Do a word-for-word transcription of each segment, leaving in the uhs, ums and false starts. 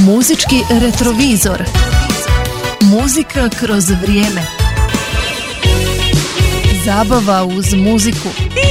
Muzički retrovizor. Muzika kroz vrijeme. Zabava uz muziku.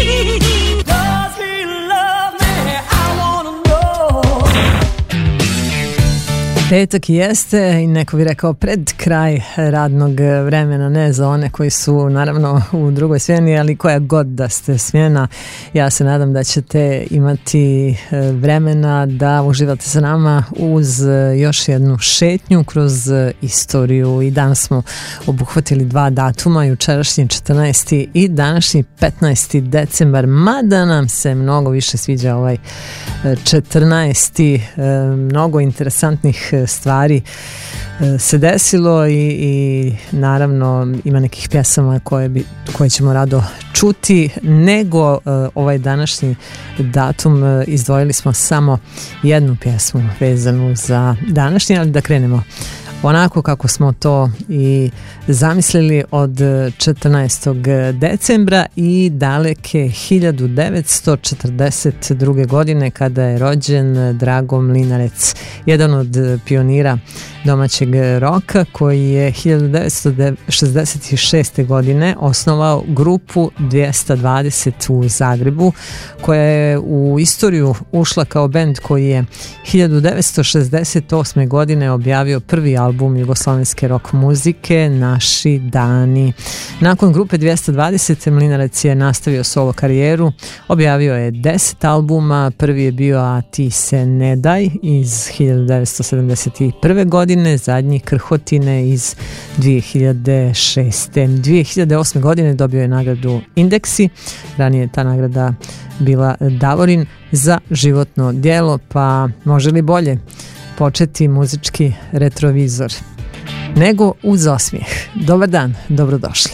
Petak jeste i neko bi rekao pred kraj radnog vremena, ne za one koji su naravno u drugoj smjeni, ali koja god da ste smjena, ja se nadam da ćete imati vremena da uživate sa nama uz još jednu šetnju kroz istoriju. I danas smo obuhvatili dva datuma, jučerašnji četrnaesti i današnji petnaesti decembar, mada nam se mnogo više sviđa ovaj četrnaesti. Mnogo interesantnih stvari se desilo i, i naravno ima nekih pjesama koje, bi, koje ćemo rado čuti, nego uh, ovaj današnji datum uh, izdvojili smo samo jednu pjesmu vezanu za današnji, ali da krenemo onako kako smo to i zamislili od četrnaestog decembra i daleke hiljadu devetsto četrdeset druge. godine kada je rođen Drago Mlinarec, jedan od pionira domaćeg roka koji je hiljadu devetsto šezdeset šeste. godine osnovao grupu dvjesto dvadeset u Zagrebu, koja je u istoriju ušla kao bend koji je hiljadu devetsto šezdeset osme. godine objavio prvi album jugoslovenske rock muzike Naši dani. Nakon grupe dvjesto dvadeset Mlinarec je nastavio solo karijeru, objavio je deset albuma, prvi je bio A ti se ne daj iz hiljadu devetsto sedamdeset prve. godine, zadnji Krhotine iz dvije hiljade šeste. dvije hiljade osme. godine dobio je nagradu Indeksi, ranije je ta nagrada bila Davorin za životno djelo, pa može li bolje početi muzički retrovizor nego uz osmijeh. Dobar dan, dobrodošli.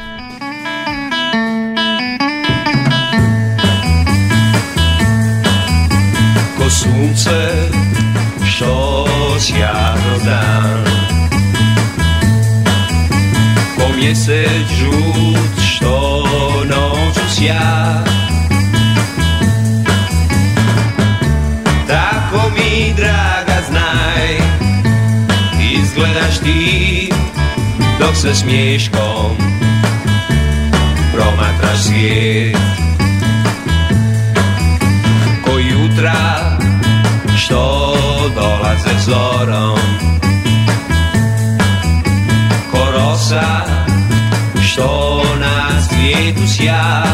Ko sunce što sja kroz dan, ko mjesec žut što noću sja, tako mi draga znaj, izgledaš ti dok se smiješkom promatraš svijet. Ko jutra što dolaze zorom, ko rosa što na svijetu sja,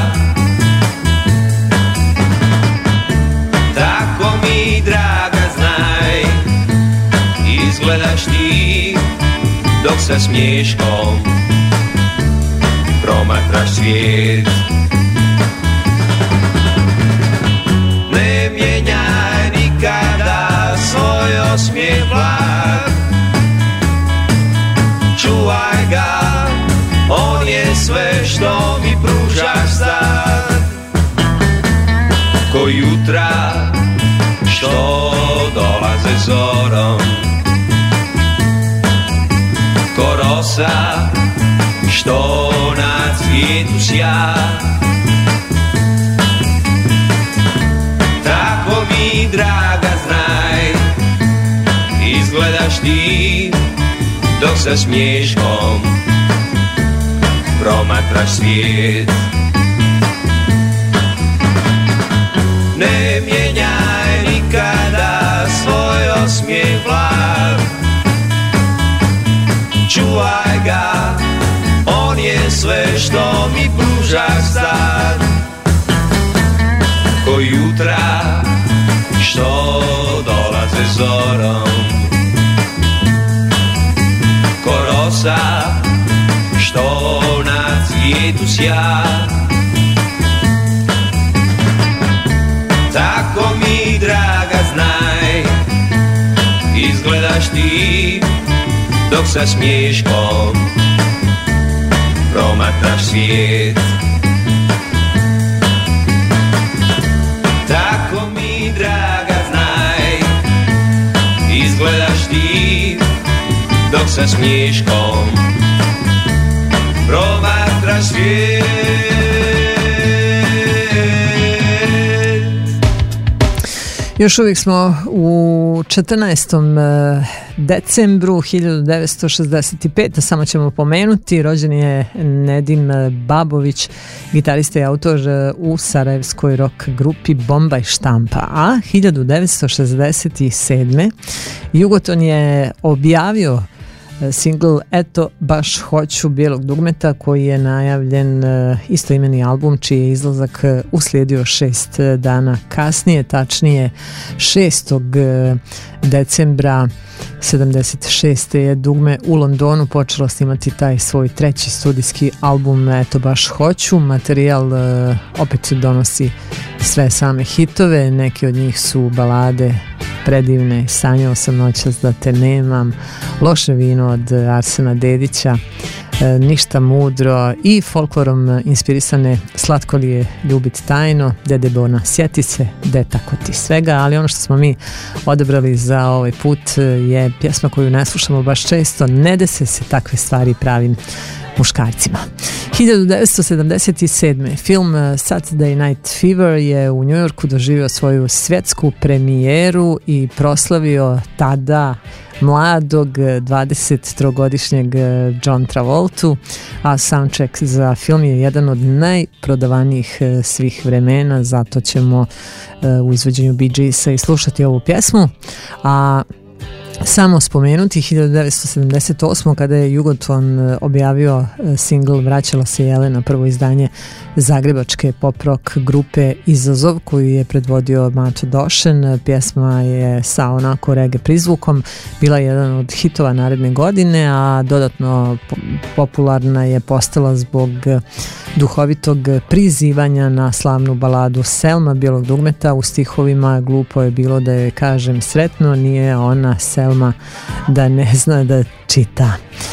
tako mi draga znaj, izgledaš ti dok sa smiješkom promatraš svijet. Ne mijenjaj nikada svoj osmijeh blag, čuvaj ga, on je sve što mi pružaš sad. Ko jutra što dolaze zorom, ko rosa što na cvijetu sja, tako mi draga znaj, izgledaš ti dok sa smiješkom promatraš svijet. Ne mijenjaj nikada svoj osmijeh blag, čuvaj ga, on je sve što mi pružaš sad. Ko jutra što dolaze zorom, ko rosa što na cvijetu sja, tako mi draga znaj, izgledaš ti dok sa smiješkom promatraš svijet. Tako mi draga znaj, izgledaš ti dok sa smiješkom promatraš svijet. Još uvijek smo u četrnaestom decembru hiljadu devetsto šezdeset pete. Samo ćemo pomenuti, rođen je Nedim Babović, gitarista i autor u sarajevskoj rock grupi Bombaj Štampa. A hiljadu devetsto šezdeset sedme. Jugoton je objavio single Eto baš hoću Bijelog dugmeta, koji je najavljen istoimeni album čiji je izlazak uslijedio šest dana kasnije, tačnije šestog decembra sedamdeset šeste je Dugme u Londonu počelo snimati taj svoj treći studijski album Eto baš hoću. Materijal opet donosi sve same hitove, neki od njih su balade predivne, Sanjao sam noćas da te nemam, Loše vino od Arsena Dedića, e, Ništa mudro i folklorom inspirisane Slatko li je ljubit tajno, Dede Bona sjeti se, de tako ti svega. Ali ono što smo mi odabrali za ovaj put je pjesma koju ne slušamo baš često, Ne dese se takve stvari pravim muškarcima. hiljadu devetsto sedamdeset sedme. film Saturday Night Fever je u Njujorku doživio svoju svjetsku premijeru i proslavio tada mladog dvadesettrogodišnjeg John Travoltu, a soundtrack za film je jedan od najprodavanijih svih vremena, zato ćemo u izvođenju Bee Geesa i slušati ovu pjesmu. A samo spomenuti hiljadu devetsto sedamdeset osme. kada je Jugoton objavio single Vraćala se Jelena, prvo izdanje zagrebačke pop rock grupe Izazov, koju je predvodio Mato Došen. Pjesma je sa onako reggae prizvukom bila jedan od hitova naredne godine, a dodatno popularna je postala zbog duhovitog prizivanja na slavnu baladu Selma Bijelog dugmeta. U stihovima glupo je bilo da joj kažem sretno, nije ona Selma da ne zna da čita.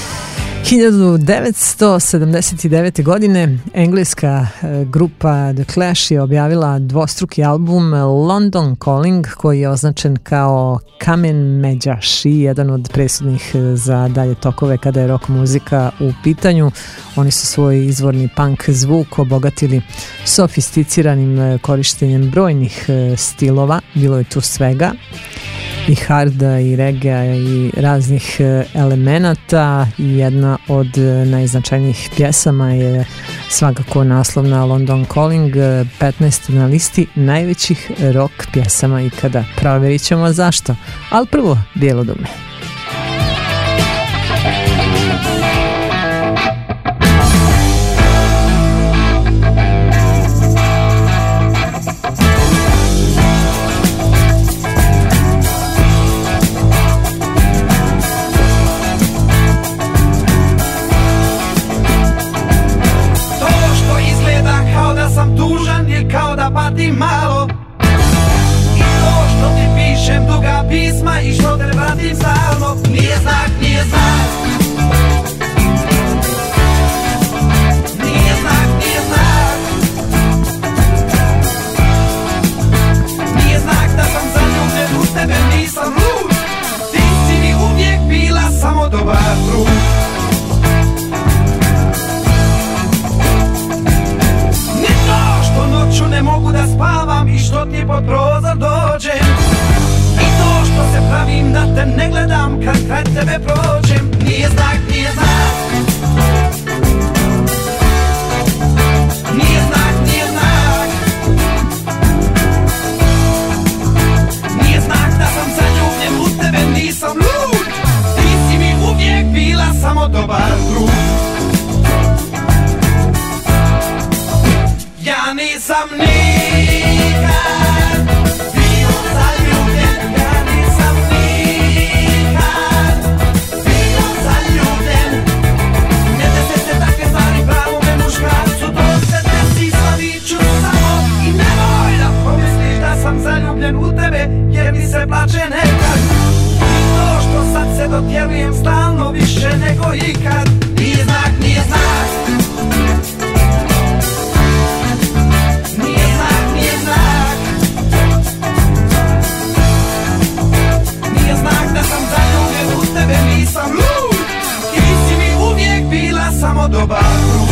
hiljadu devetsto sedamdeset devete. godine engleska grupa The Clash je objavila dvostruki album London Calling, koji je označen kao kamen međaš i jedan od presudnih za dalje tokove kada je rock muzika u pitanju. Oni su svoj izvorni punk zvuk obogatili sofisticiranim korištenjem brojnih stilova, bilo je tu svega, i harda i reggae i raznih elemenata. Jedna od najznačajnijih pjesama je svakako naslovna London Calling, petnaesta na listi najvećih rock pjesama ikada. Provjerit ćemo zašto, ali prvo Bijelo dugme. Malo i to što ti pišem duga pisma i što te vratim stalno, nije znak, nije znak, nije znak, nije znak, nije znak da sam zaljubljen u tebe, nisam lud, ti si mi uvijek bila samo dobar drug. Noću ne mogu da spavam i što ti pod prozor dođem, i to što se pravim da te ne gledam kad kraj tebe prođem, nije znak, nije znak, nije znak, nije znak, nije znak da sam zaljubljen u tebe, nisam lud, ti si mi uvijek bila samo dobar drug. Ja nisam nikad bio zaljubljen, ja nisam nikad bio zaljubljen. Ne dese se takve stvari pravome muškarcu, to se desi slaviću samo. I nemoj da pomisliš da sam zaljubljen u tebe, jer mi se plače nekad. I to što sad se dotjerujem stalno više nego ikad, nije znak, nije znak. Nisam lud, ti si mi uvijek bila samo dobar drug.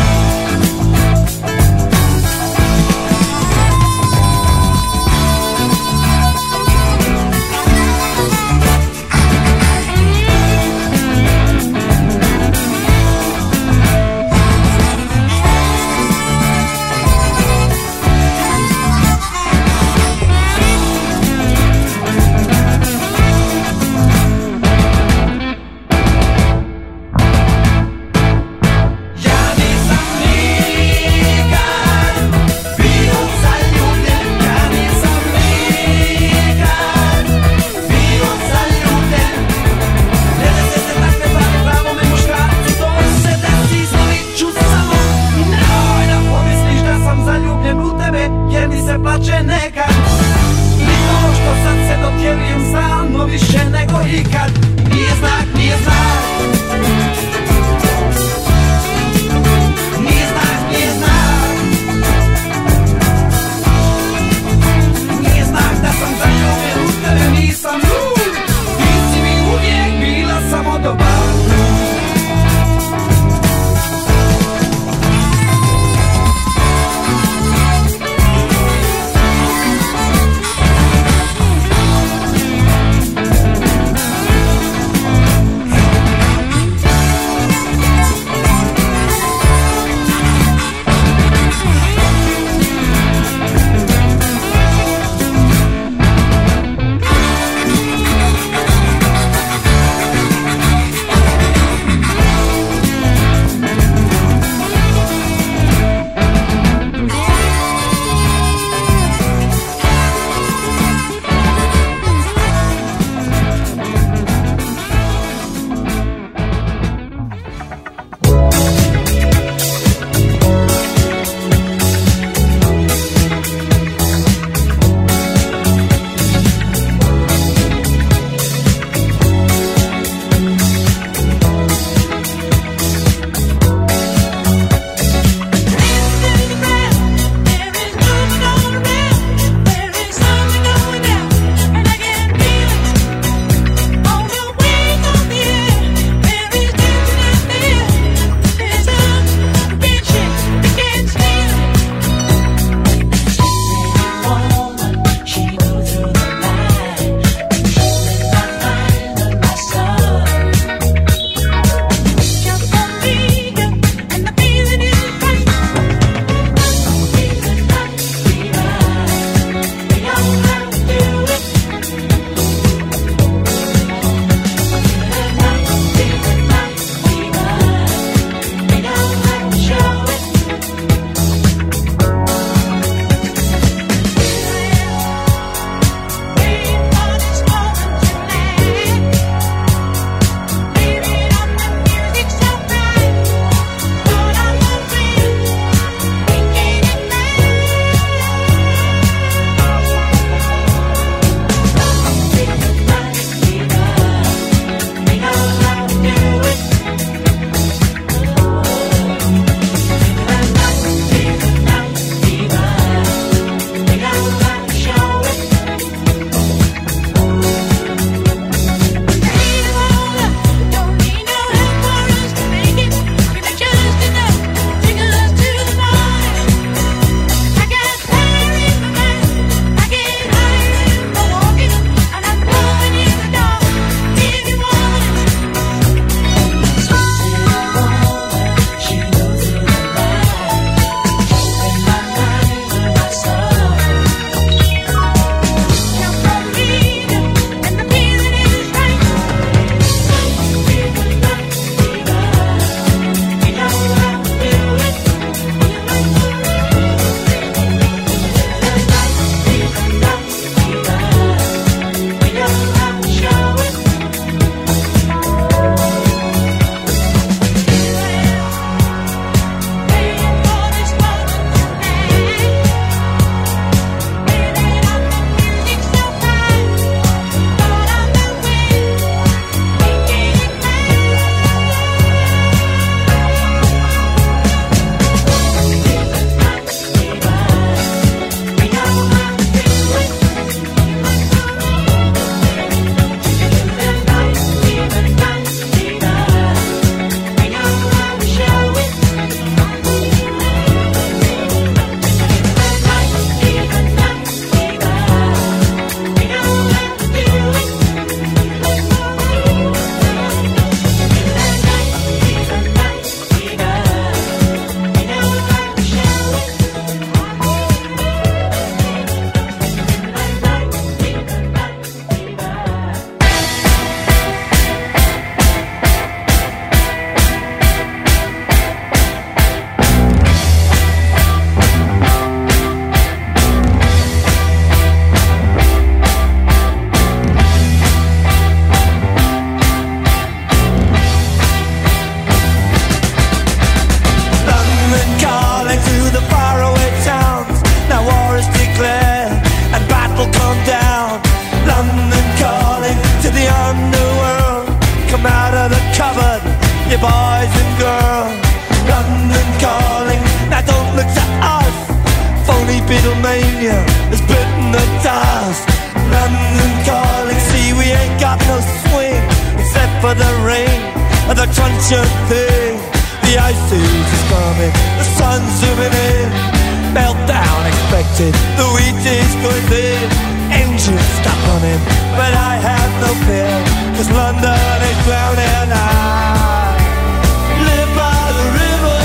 mania has bitten the dust. London calling, see we ain't got no swing except for the rain and the crunch of thing. The ice age is coming, the sun's zooming in. Meltdown expected, the wheat is going thin. Engines stop running, but I have no fear, cause London is drowning. I live by the river,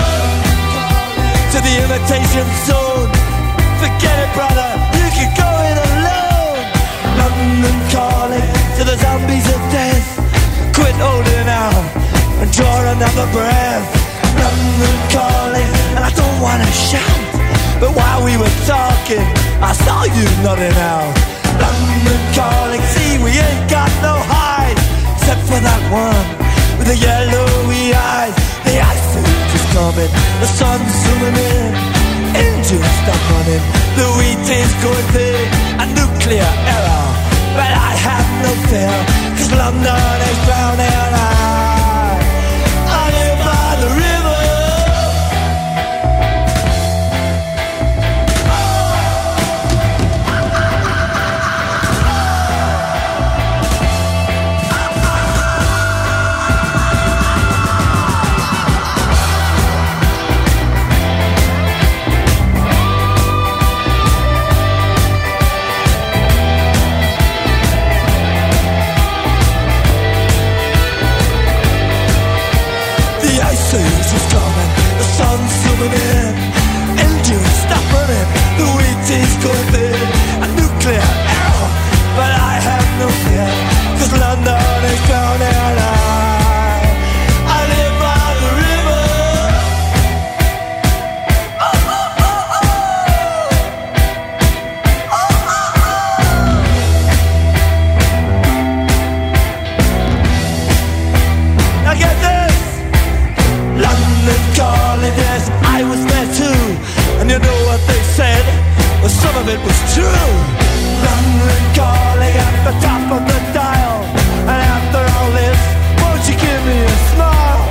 to the imitation zone. Forget it, brother, you can go it alone. London calling to the zombies of death. Quit holding out and draw another breath. London calling, and I don't wanna shout, but while we were talking, I saw you nodding out. London calling, see we ain't got no hide, except for that one with the yellowy eyes. The ice age is coming, the sun's zooming in. Engines stop running, the wheat is going thin. A nuclear error, but I have no fear, cause London is drowning. I, I live by the river. It was true. London calling at the top of the dial, and after all this, won't you give me a smile?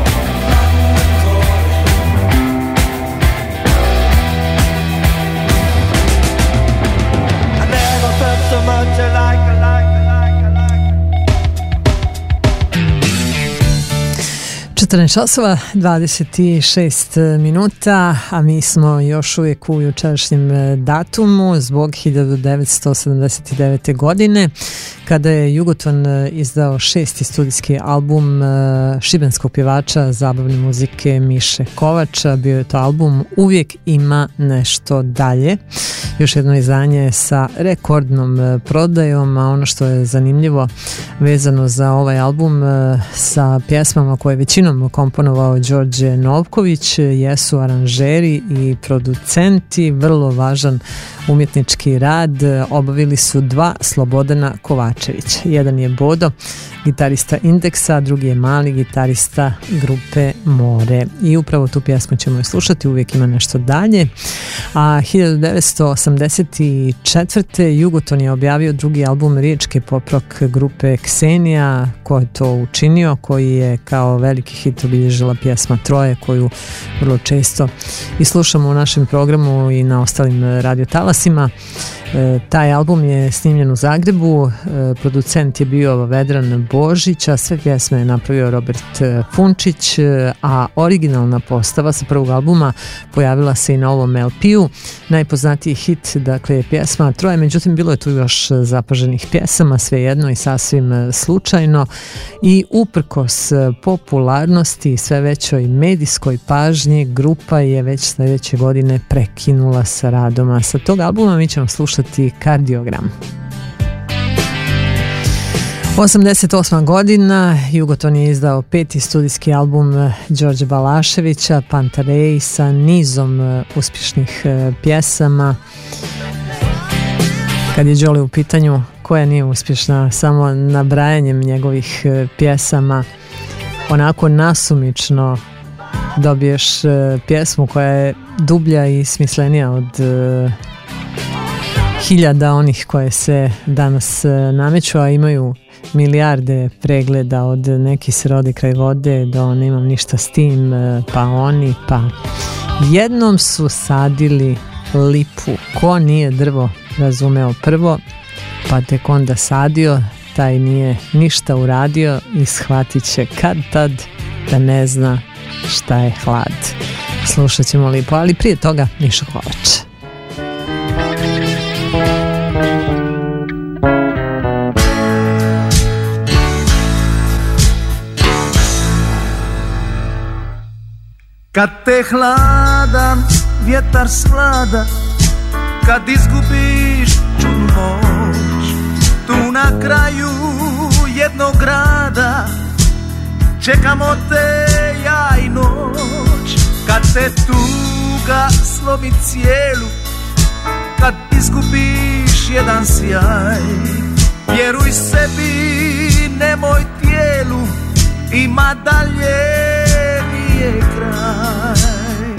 I never felt so much alike, alike, alike, alike. četrnaest časova dvadeset šest minuta, a mi smo još uvijek u jučerašnjem datumu zbog hiljadu devetsto sedamdeset devete. godine, kada je Jugoton izdao šesti studijski album šibenskog pjevača zabavne muzike Miše Kovača. Bio je to album Uvijek ima nešto dalje. Još jedno izdanje sa rekordnom prodajom, a ono što je zanimljivo vezano za ovaj album sa pjesmama koje većinom komponovao Đorđe Novković jesu aranžeri i producenti. Vrlo važan umjetnički rad obavili su dva Slobodana Kovačevića. Jedan je Bodo, gitarista Indeksa, drugi je Mali, gitarista grupe More. I upravo tu pjesmu ćemo je slušati, Uvijek ima nešto dalje. A hiljadu devetsto osamdeset četvrte. Jugoton je objavio drugi album riječke pop rock grupe Ksenija. Ko je to učinio? Koji je kao veliki hit obilježila pjesma Troje, koju vrlo često i slušamo u našem programu i na ostalim radiotalasima. E, taj album je snimljen u Zagrebu, e, producent je bio Vedran Božić, a sve pjesme je napravio Robert Funčić, a originalna postava sa prvog albuma pojavila se i na ovom el pe-u. Najpoznatiji hit, dakle, je pjesma Troje, međutim bilo je tu još zapaženih pjesama, svejedno i sasvim slučajno, i uprkos popularnosti i sve većoj medijskoj pažnji, grupa je već sljedeće godine prekinula sa radom. A sa tog albuma mi ćemo slušati Kardiogram. osamdeset osma. godina, Jugoton je izdao peti studijski album Đorđe Balaševića, Pantarej, sa nizom uspješnih pjesama. Kad je Đole u pitanju, koja nije uspješna, samo nabrajanjem njegovih pjesama onako nasumično dobiješ pjesmu koja je dublja i smislenija od hiljada onih koje se danas nameću, a imaju milijarde pregleda, od Neki se rodi kraj vode do Nemam ništa s tim, pa oni, pa jednom su sadili lipu. Ko nije drvo razumeo prvo, pa tek onda sadio, taj nije ništa uradio i shvatit će kad tad da ne zna šta je hlad. Slušat ćemo lipo, ali prije toga Mišo Kovač. Kad te hladan vjetar svlada, kad izgubiš čudnu moć, tu na kraju jednog grada čekamo te ja i noć. Kad te tuga slomi cijelu, kad izgubiš jedan sjaj, vjeruj sebi, nemoj tijelu, ima dalje, nije kraj.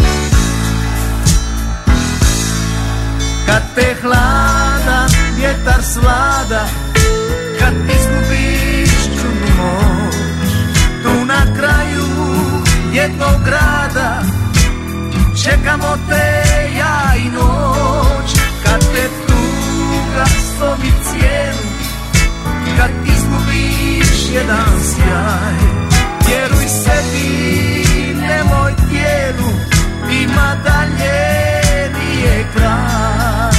Kad te hladan vjetar svlada, kad izgubiš čudnu moć, tu na kraju jednog grada čekamo te ja i noć. Kad te tuga slomi cijelu, kad izgubiš jedan sjaj, vjeruj sebi, nemoj tijelu, ima dalje, nije kraj.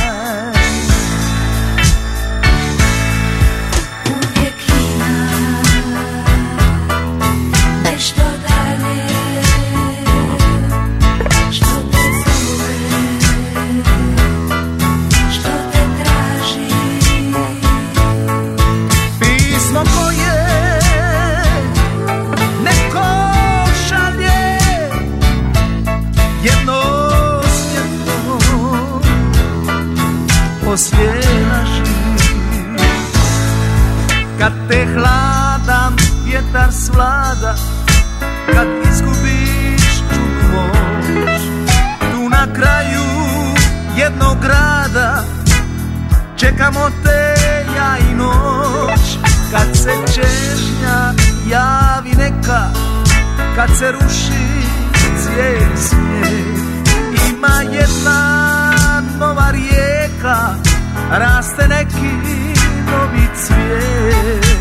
Uvijek ima nešto dalje, što te zove, što te traži. Pismo koje neko šalje, jedno svjetlo osvježi. Kad te hladan vjetar svlada, kad izgubiš čudnu moć, tu na kraju jednog grada čekamo te ja i noć. Kad se čežnja javi neka, kad se ruši cijeli svijet, ima jedna nova rijeka, raste neki novi cvijet.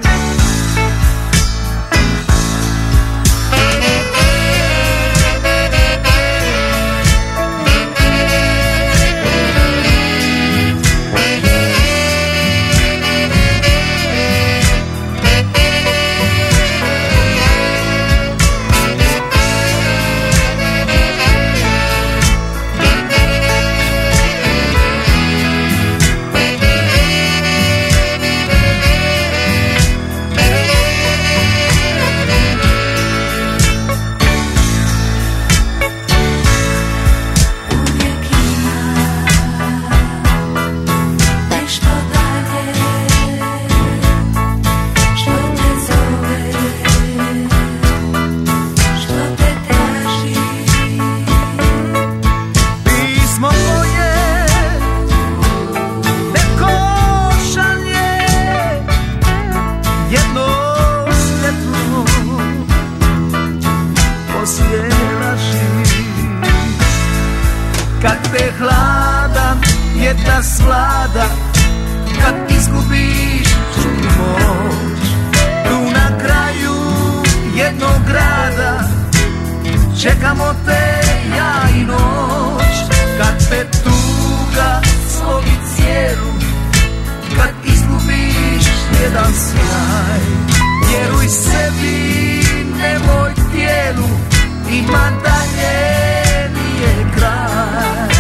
Svlada, kad izgubiš čudnu moć, tu na kraju jednog grada čekamo te ja i noć. Kad te tuga slovi cijelu, kad izgubiš jedan sjaj, vjeruj sebi, nemoj tijelu, ima dalje, nije kraj.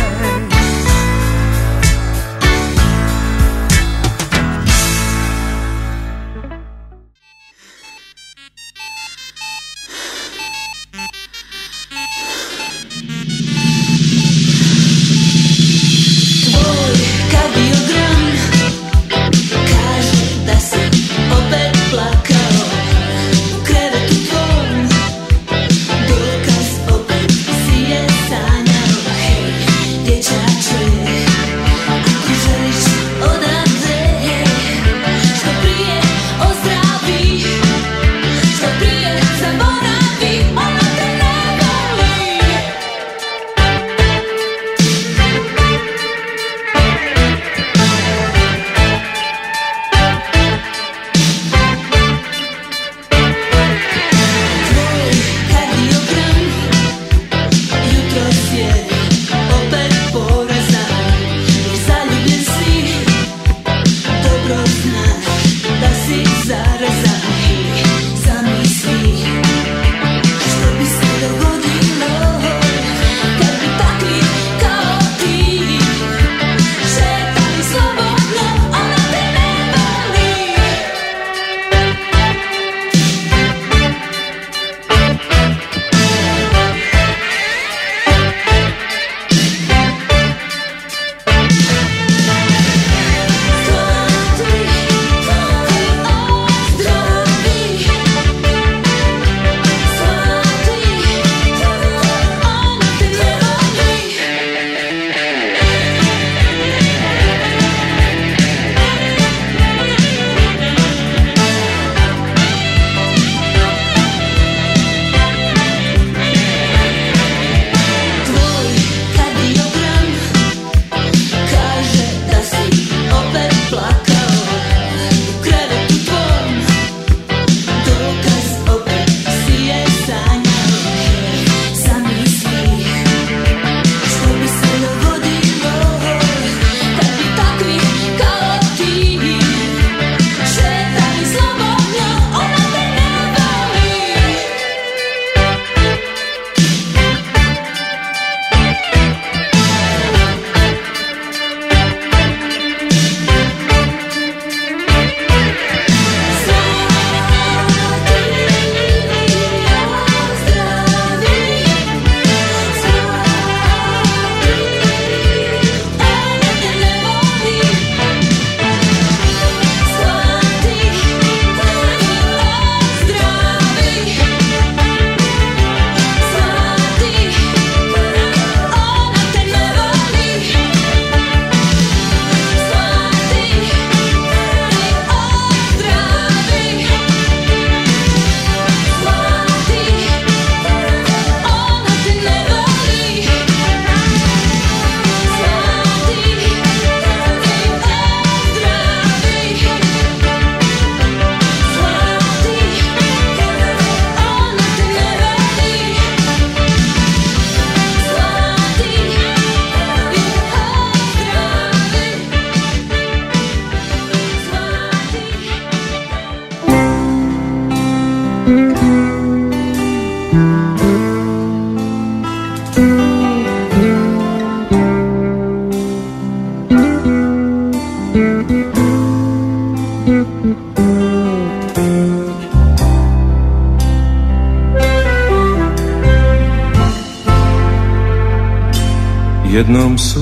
Jednom su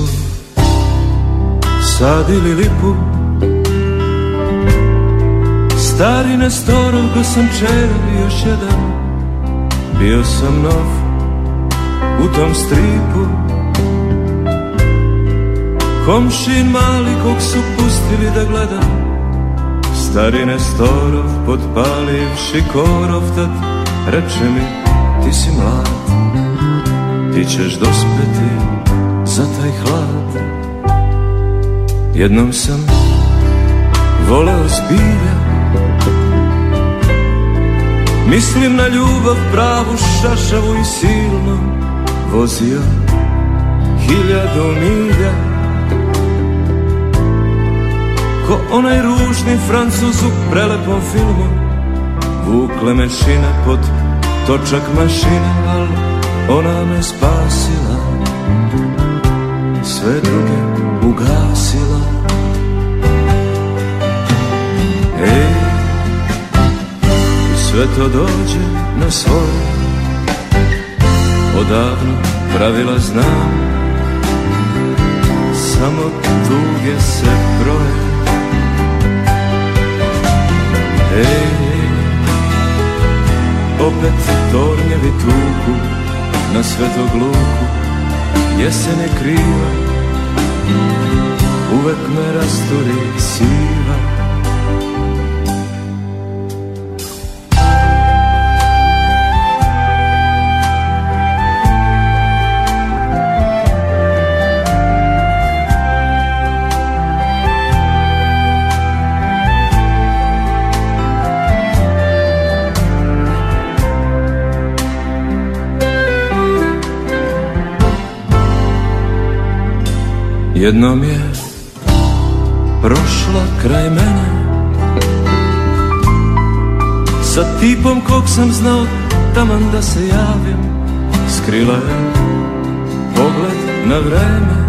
sadili lipu, stari Nestorov ko sam čer, još jedan. Bio sam nov u tom stripu, komšin mali kog su pustili da gledam. Stari Nestorov podpalivši korov, tad reče mi ti si mlad, ti ćeš dospeti za taj hlad. Jednom sam voleo zbilja, mislim na ljubav pravu, šašavu i silnu, vozio hiljadu milja. Ko onaj ružni Francuz u prelepom filmu, vukle me šine pod točak mašine, al ona me spasila, sve druge ugasila. Ej, i sve to dođe na svoje, odavno pravila znam, samo tuge se broje. Ej, opet tornjevi tuku na Svetog Luku, jesen je kriva, uvek me rasturi siva. Jednom je prošla kraj mene sa tipom kog sam znao taman da se javim. Skrila je pogled na vreme,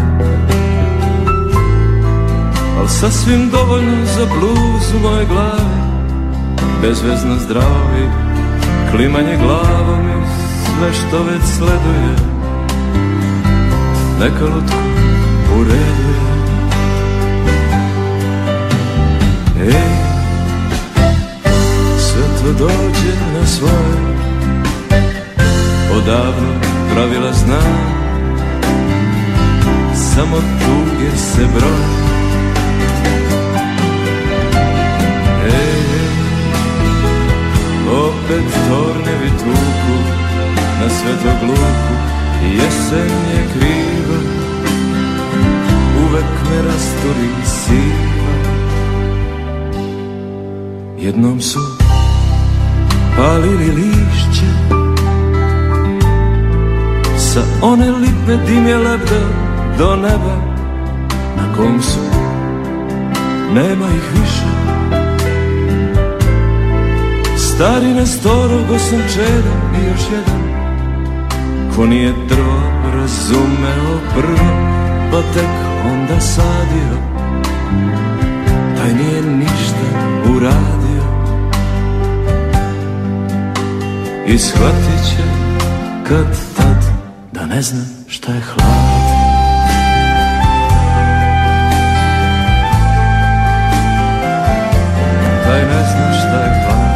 al sasvim dovoljno za bluz u moje glave. Bezvezno zdravi, klimanje glavom i sve što već sleduje. Neka lutku u redu je. Ej, sve to dođe na svoje, odavno pravila znam, samo tuge se broje. Ej, opet tornjevi tuku na Svetog Luku, jesen je kriva, uvek me rasturi siva. Jednom su palili lišće, sa one lipe dim je lebda do neba, na kom su, nema ih više. Stari Nestorov go sam čeda i još jedan, ko nije drvo razumeo prvo, pa tek onda sadio, taj nije ništa uradio. I shvatit će kad tad da ne zna šta je hlad. Taj ne zna šta je hlad.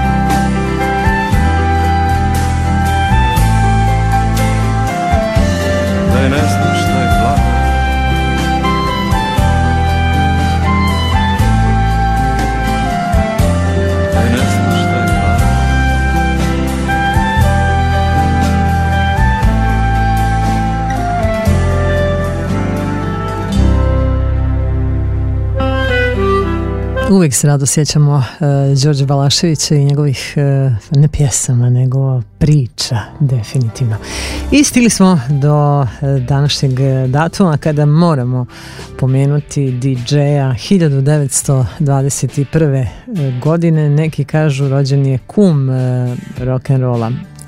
Taj ne zna šta je hlad. Taj ne zna šta je hlad. Uvijek se rado sjećamo uh, Đorđe Balaševića i njegovih uh, ne pjesama, nego priča, definitivno. I stigli smo do uh, današnjeg datuma kada moramo pomenuti D J-a hiljadu devetsto dvadeset prve. godine. Neki kažu rođen je kum uh, rock'n'rolla,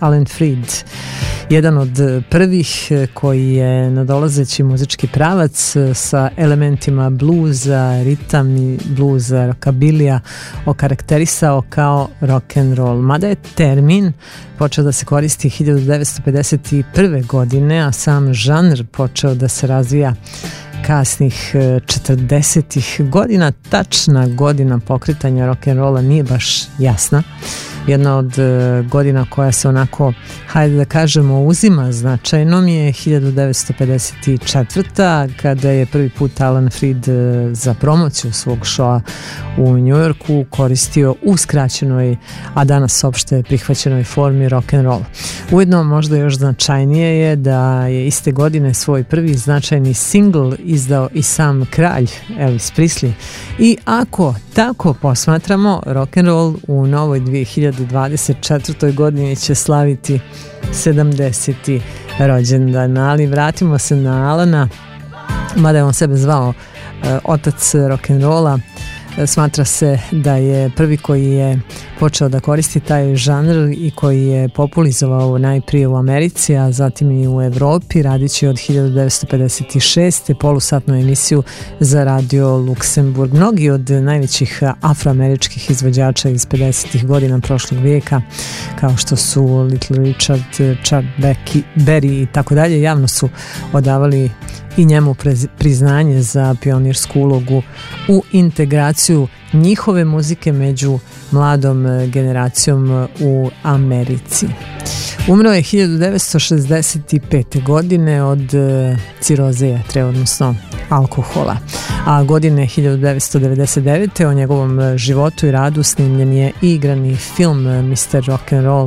Alan Freed, jedan od prvih koji je nadolazeći muzički pravac sa elementima bluza, ritam i bluza, rockabilija okarakterisao kao rock and roll. Mada je termin počeo da se koristi hiljadu devetsto pedeset prve. godine, a sam žanr počeo da se razvija kasnih četrdesetih godina. Tačna godina pokretanja rock'n'rolla nije baš jasna. Jedna od godina koja se onako, hajde da kažemo, uzima značajnom je hiljadu devetsto pedeset četvrta. kada je prvi put Alan Freed za promociju svog šoa u Njujorku koristio u skraćenoj, a danas opšte prihvaćenoj formi rock'n'rolla. Ujedno možda još značajnije je da je iste godine svoj prvi značajni singl izdao i sam kralj Elvis Presley. I ako tako posmatramo, rock'n'roll u novoj dve hiljade dvadeset četvrtoj. godini će slaviti sedamdeseti rođendan, ali vratimo se na Alana, mada je on sebe zvao uh, otac rock'n'rolla. Smatra se da je prvi koji je počeo da koristi taj žanr i koji je popularizovao najprije u Americi, a zatim i u Evropi, radići od hiljadu devetsto pedeset šeste. polusatnu emisiju za radio Luksemburg. Mnogi od najvećih afroameričkih izvođača iz pedesetih godina prošlog vijeka, kao što su Little Richard, Chuck Berry i tako dalje, javno su odavali i njemu priznanje za pionirsku ulogu u integraciju njihove muzike među mladom generacijom u Americi. Umro je hiljadu devetsto šezdeset pete. godine od ciroze jetre, odnosno alkohola. A godine hiljadu devetsto devedeset devete. o njegovom životu i radu snimljen je i igrani film mister Rock'n'Roll,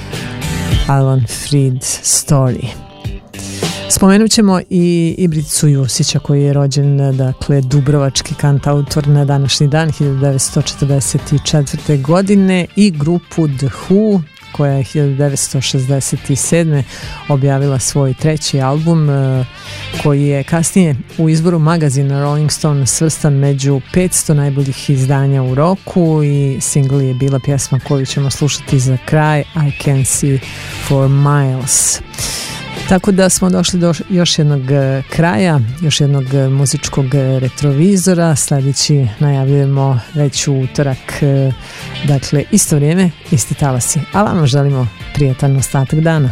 Alan Freed Story. Spomenut ćemo i Ibricu Jusića, koji je rođen, dakle, dubrovački kantautor na današnji dan hiljadu devetsto četrdeset četvrte. godine i grupu The Who, koja je hiljadu devetsto šezdeset sedme. objavila svoj treći album, koji je kasnije u izboru magazina Rolling Stone svrstan među petsto najboljih izdanja u roku, i singl je bila pjesma koju ćemo slušati za kraj, I Can See for Miles. Tako da smo došli do još jednog kraja, još jednog muzičkog retrovizora. Sljedeći najavljujemo već u utorak, dakle isto vrijeme, isti talasi. A vama želimo prijetan ostatak dana.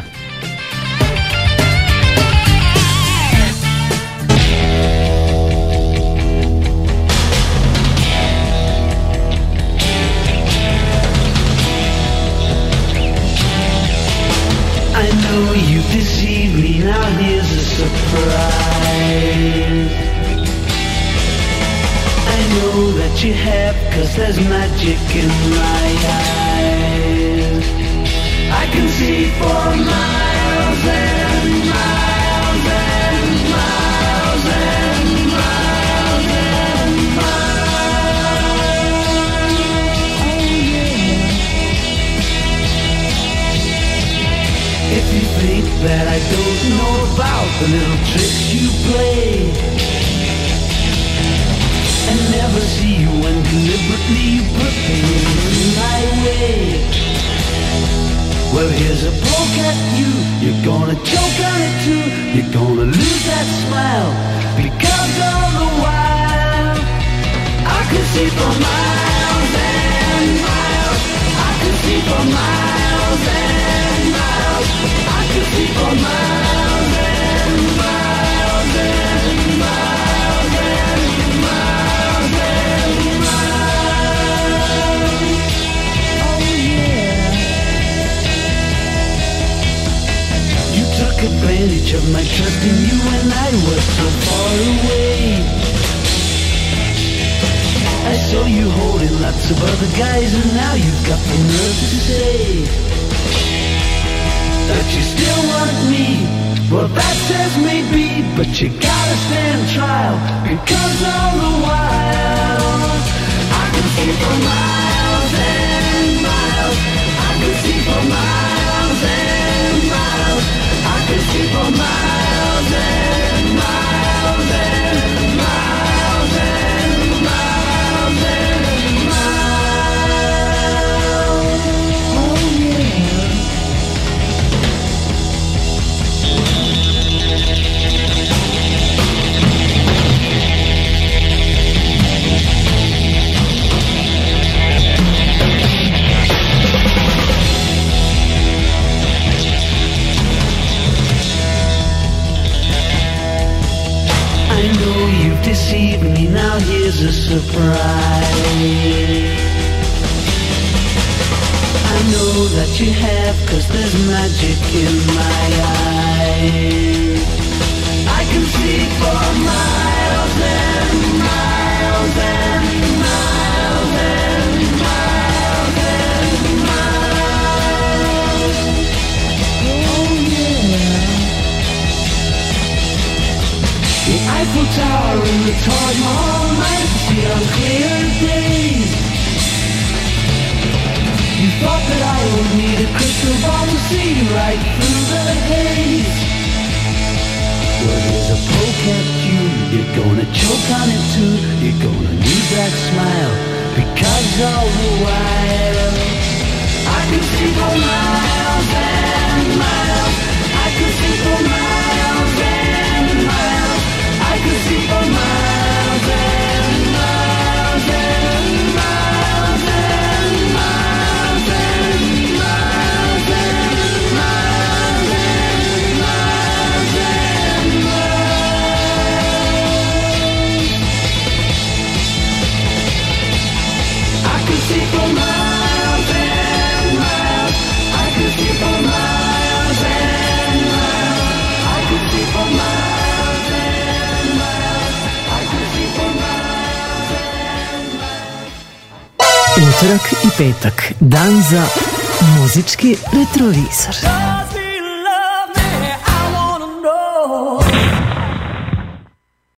Now here's a surprise. I know that you have, 'cause there's magic in my eyes. I can see for miles and miles and miles and miles and miles. Oh yeah. If you think that I don't know about the little tricks you play, and never see you when deliberately you put things in my way. Well, here's a poke at you, you're gonna choke on it too, you're gonna lose that smile, because all the while I can see for miles and miles, I can see for miles and miles, I can see for miles and miles and miles and miles and miles. Oh yeah. You took advantage of my trust in you when I was so far away. I saw you holding lots of other guys, and now you've got the nerve to say that you still want me. Well, that says maybe, but you gotta stand trial, because all the while I can see for miles and miles, I can see for miles and miles, I can see for miles and miles and miles and miles and miles. Oh yeah. myself, cause there's magic in my eyes. I can see for miles and miles and miles and miles and miles. Oh yeah. The Eiffel Tower and the Taj Mahal might see on clear days. You thought that I would need a crystal ball to see right through the haze. Well, here's a poke at you. You're gonna choke on it too. You're gonna lose that smile, because all the while I can see for miles and miles. I can see for miles and miles. I can see for miles and miles and miles and miles and miles and miles and miles and miles. I can see for miles and miles. I can see for miles and miles. I can see for miles and miles. I can see for miles and miles. Utorak i petak, dan za muzički retrovizor.